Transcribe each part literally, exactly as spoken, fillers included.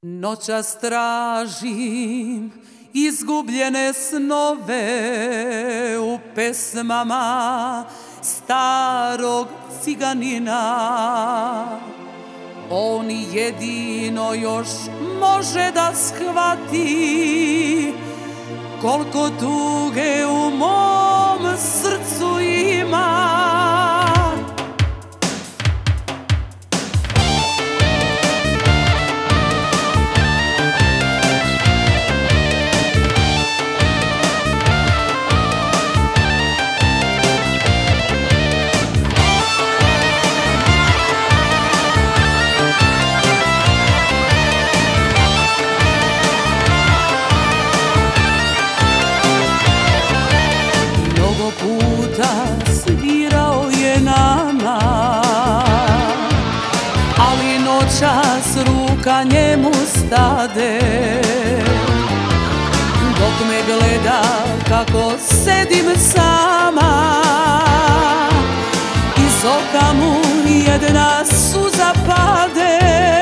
Noćas tražim izgubljene snove u pesmama starog ciganina. On jedino još može da shvati koliko tuge u mom srcu ima. Svirao je nama, ali noćas ruka njemu stade, dok me gleda kako sedim sama. Iz oka mu jedna suza pade.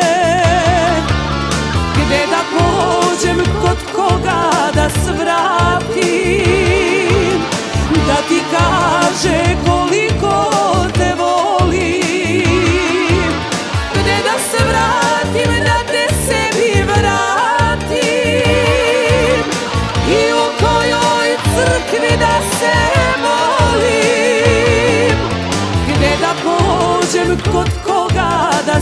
Gde da pođem, kod koga da svratim, da ti kaže koliko te volim. Gde da se vratim, da te sebi vratim, i u kojoj crkvi da se molim. Gde da pođem, kod koga da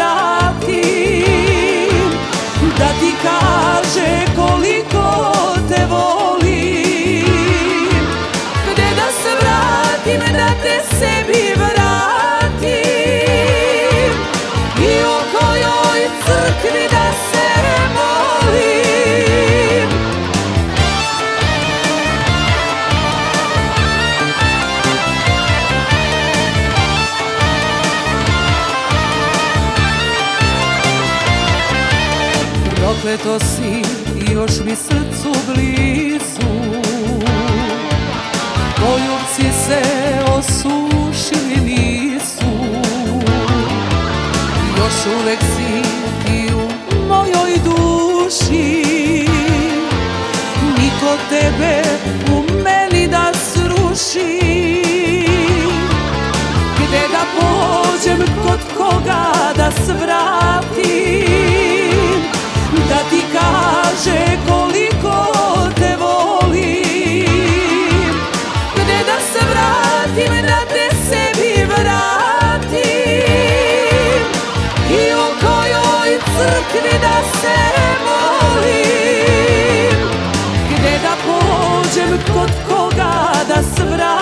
svratim, da ti kaže koliko te volim. Da te sebi vratim, i u kojoj crkvi da se molim. Prokleto si još mi srcu blizu, poljubci se osušili nisu. Još uvek si ti u mojoj duši, niko tebe u meni da sruši. Gde da pođem, kod koga da svratim, da ti kaže koliko te volim. Gde da se vratim, da te sebi vratim, i u kojoj crkvi da se molim. Gde da pođem, kod koga da svratim,